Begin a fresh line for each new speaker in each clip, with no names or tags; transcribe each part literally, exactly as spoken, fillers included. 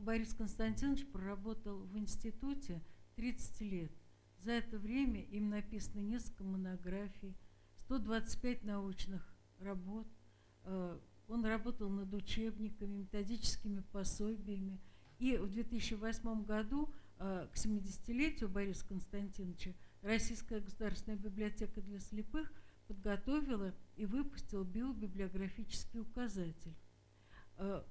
Борис Константинович проработал в институте тридцать лет. За это время им написано несколько монографий, сто двадцать пять научных работ. Он работал над учебниками, методическими пособиями. И в две тысячи восьмом году, к семидесятилетию Бориса Константиновича, Российская государственная библиотека для слепых подготовила и выпустила биобиблиографический указатель. К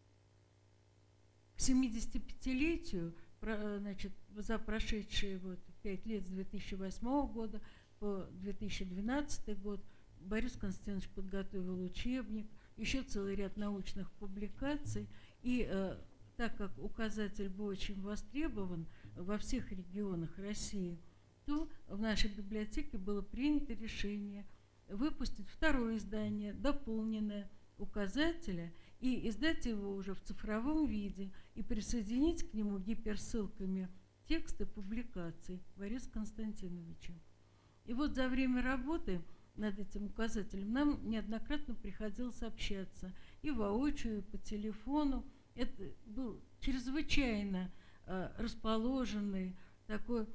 семидесятипятилетию, значит, за прошедшие вот пять лет с две тысячи восьмого года по две тысячи двенадцатый год, Борис Константинович подготовил учебник, еще целый ряд научных публикаций. И э, так как указатель был очень востребован во всех регионах России, то в нашей библиотеке было принято решение выпустить второе издание, дополненное указателя, и издать его уже в цифровом виде и присоединить к нему гиперссылками тексты публикаций Бориса Константиновича. И вот за время работы над этим указателем нам неоднократно приходилось общаться и воочию, и по телефону. Это был чрезвычайно э, расположенный, такой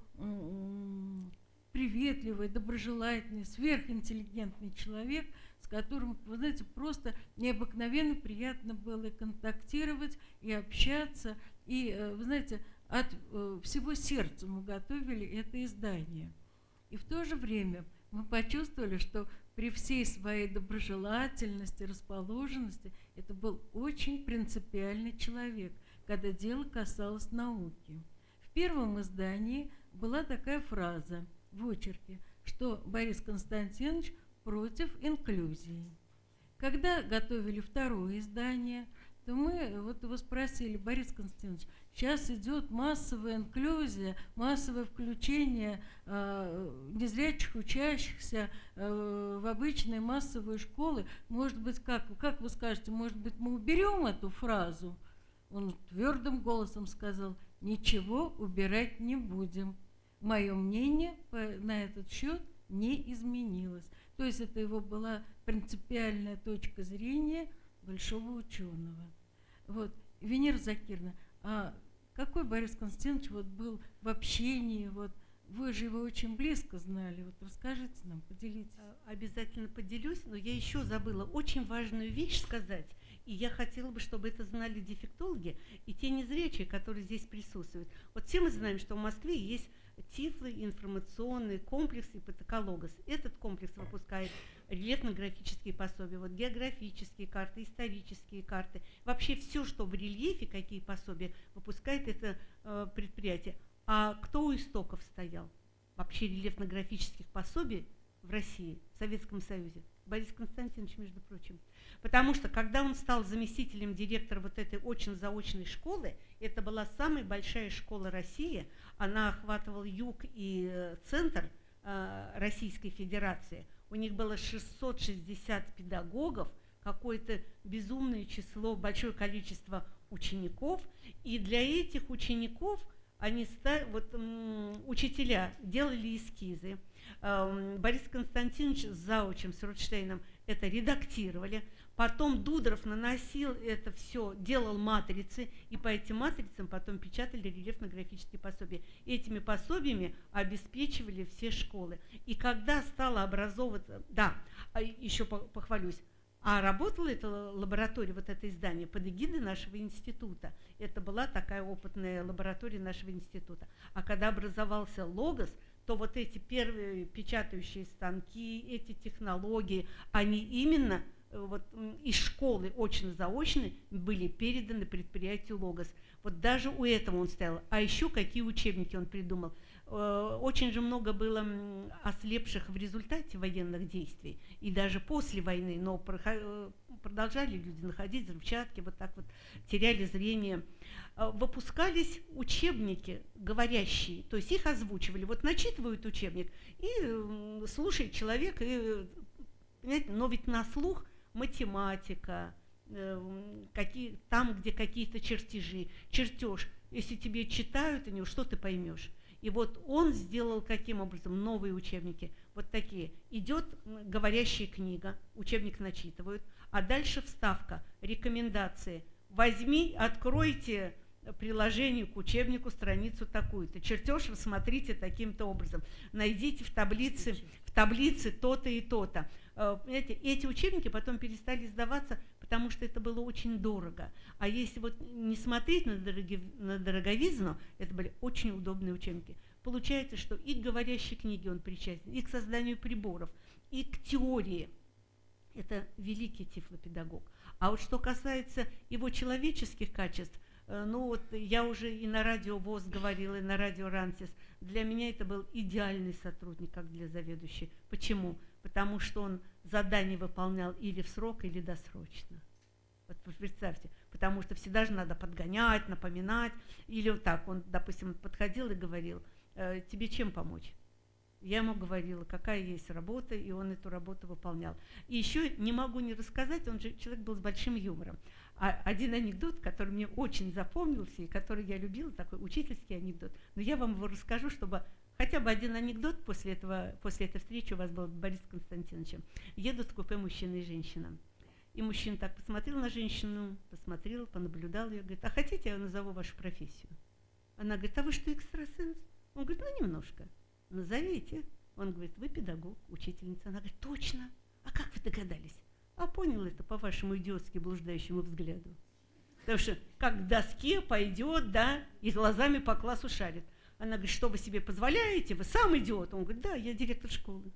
э, приветливый, доброжелательный, сверхинтеллигентный человек, с которым, вы знаете, просто необыкновенно приятно было и контактировать, и общаться. И, э, вы знаете, от э, всего сердца мы готовили это издание. И в то же время мы почувствовали, что при всей своей доброжелательности, расположенности, это был очень принципиальный человек, когда дело касалось науки. В первом издании была такая фраза в очерке, что Борис Константинович против инклюзии. Когда готовили второе издание, то мы вот его спросили: Борис Константинович, сейчас идет массовая инклюзия, массовое включение э, незрячих учащихся э, в обычные массовые школы. Может быть, как, как вы скажете, может быть, мы уберем эту фразу? Он твердым голосом сказал: ничего убирать не будем. Мое мнение по, на этот счет не изменилось. То есть это его была принципиальная точка зрения большого ученого. Вот. Венера Закировна, а какой Борис Константинович вот был в общении? Вот, вы же его очень близко знали. Вот расскажите нам, поделитесь.
Обязательно поделюсь, но я еще забыла очень важную вещь сказать. И я хотела бы, чтобы это знали дефектологи и те незрячие, которые здесь присутствуют. Вот все мы знаем, что в Москве есть Тифлы, информационный комплекс Ипотекологос. Этот комплекс выпускает рельефно-графические пособия, вот географические карты, исторические карты. Вообще все, что в рельефе, какие пособия, выпускает это э, предприятие. А кто у истоков стоял вообще рельефно-графических пособий в России, в Советском Союзе? Борис Константинович, между прочим. Потому что, когда он стал заместителем директора вот этой очно-заочной школы, это была самая большая школа России, она охватывала юг и э, центр э, Российской Федерации. У них было шестьсот шестьдесят педагогов, какое-то безумное число, большое количество учеников. И для этих учеников они стали, вот, м, учителя делали эскизы. Э, Борис Константинович с заучем, с Ротштейном это редактировали. Потом Дудров наносил это все, делал матрицы, и по этим матрицам потом печатали рельефно-графические пособия. Этими пособиями обеспечивали все школы. И когда стало образовываться, да, еще похвалюсь, а работала эта лаборатория, вот это издание, под эгидой нашего института. Это была такая опытная лаборатория нашего института. А когда образовался Логос, то вот эти первые печатающие станки, эти технологии, они именно вот из школы очно-заочно были переданы предприятию Логос. Вот даже у этого он стоял. А еще какие учебники он придумал. Очень же много было ослепших в результате военных действий и даже после войны, но продолжали люди находить взрывчатки, вот так вот теряли зрение. Выпускались учебники говорящие, то есть их озвучивали. Вот начитывают учебник и слушает человек, и, понимаете, но ведь на слух математика, э, какие, там, где какие-то чертежи, чертеж, если тебе читают о него, что ты поймешь? И вот он сделал каким образом новые учебники, вот такие. Идет говорящая книга, учебник начитывают, а дальше вставка, рекомендации. Возьми, откройте приложению к учебнику страницу такую-то. Чертеж рассмотрите таким-то образом. Найдите в таблице, в таблице то-то и то-то. Эти, эти учебники потом перестали издаваться, потому что это было очень дорого. А если вот не смотреть на, дороги, на дороговизну, это были очень удобные учебники. Получается, что и к говорящей книге он причастен, и к созданию приборов, и к теории. Это великий тифлопедагог. А вот что касается его человеческих качеств, ну вот я уже и на радио ВОС говорила, и на радио Рансис, для меня это был идеальный сотрудник, как для заведующей. Почему? Потому что он задание выполнял или в срок, или досрочно. Вот представьте, потому что всегда же надо подгонять, напоминать. Или вот так, он, допустим, подходил и говорил, э, тебе чем помочь? Я ему говорила, какая есть работа, и он эту работу выполнял. И еще не могу не рассказать, он же человек был с большим юмором. А один анекдот, который мне очень запомнился, и который я любила, такой учительский анекдот, но я вам его расскажу, чтобы хотя бы один анекдот после, этого, после этой встречи у вас был с Борисом Константиновичем. Едут в купе мужчина и женщина. И мужчина так посмотрел на женщину, посмотрел, понаблюдал ее, говорит, а хотите, я назову вашу профессию? Она говорит, а вы что, экстрасенс? Он говорит, ну немножко. Назовите. Он говорит, вы педагог, учительница. Она говорит, точно. А как вы догадались? А понял это по вашему идиотски блуждающему взгляду. Потому что как к доске пойдет, да, и глазами по классу шарит. Она говорит, что вы себе позволяете? Вы сам идиот. Он говорит, да, я директор школы.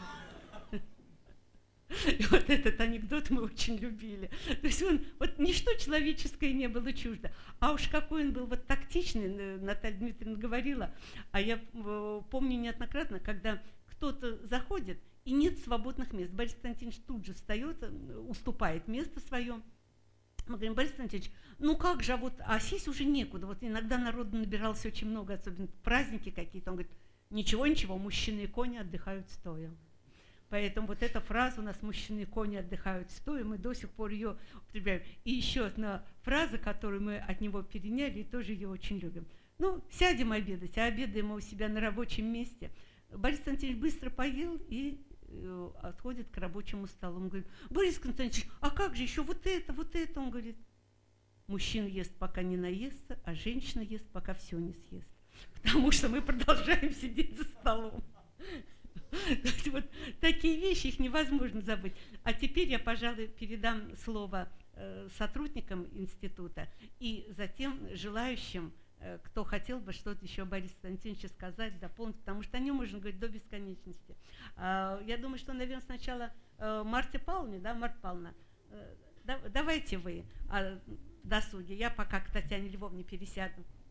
И вот этот анекдот мы очень любили. То есть он, вот ничто человеческое не было чуждо. А уж какой он был вот тактичный, Наталья Дмитриевна говорила. А я помню неоднократно, когда кто-то заходит, и нет свободных мест. Борис Константинович тут же встает, уступает место свое. Мы говорим, Борис Константинович, ну как же, а вот, а сесть уже некуда. Вот иногда народу набиралось очень много, особенно праздники какие-то. Он говорит, ничего, ничего, мужчины и кони отдыхают стоя. Поэтому вот эта фраза у нас «мужчины и кони отдыхают стоя», мы до сих пор ее употребляем. И еще одна фраза, которую мы от него переняли, и тоже ее очень любим. Ну, сядем обедать, а обедаем мы у себя на рабочем месте. Борис Константинович быстро поел и э, отходит к рабочему столу. Он говорит, Борис Константинович, а как же еще вот это, вот это? Он говорит, мужчина ест, пока не наестся, а женщина ест, пока все не съест. Потому что мы продолжаем сидеть за столом. Вот такие вещи, их невозможно забыть. А теперь я, пожалуй, передам слово э, сотрудникам института и затем желающим, э, кто хотел бы что-то еще о Борисе Константиновиче сказать, дополнить, потому что о нем можно говорить до бесконечности. А, я думаю, что, наверное, сначала э, Марте Павловне, да, Марта Павловна, э, да, давайте вы о досуге. Я пока к Татьяне Львовне пересяду.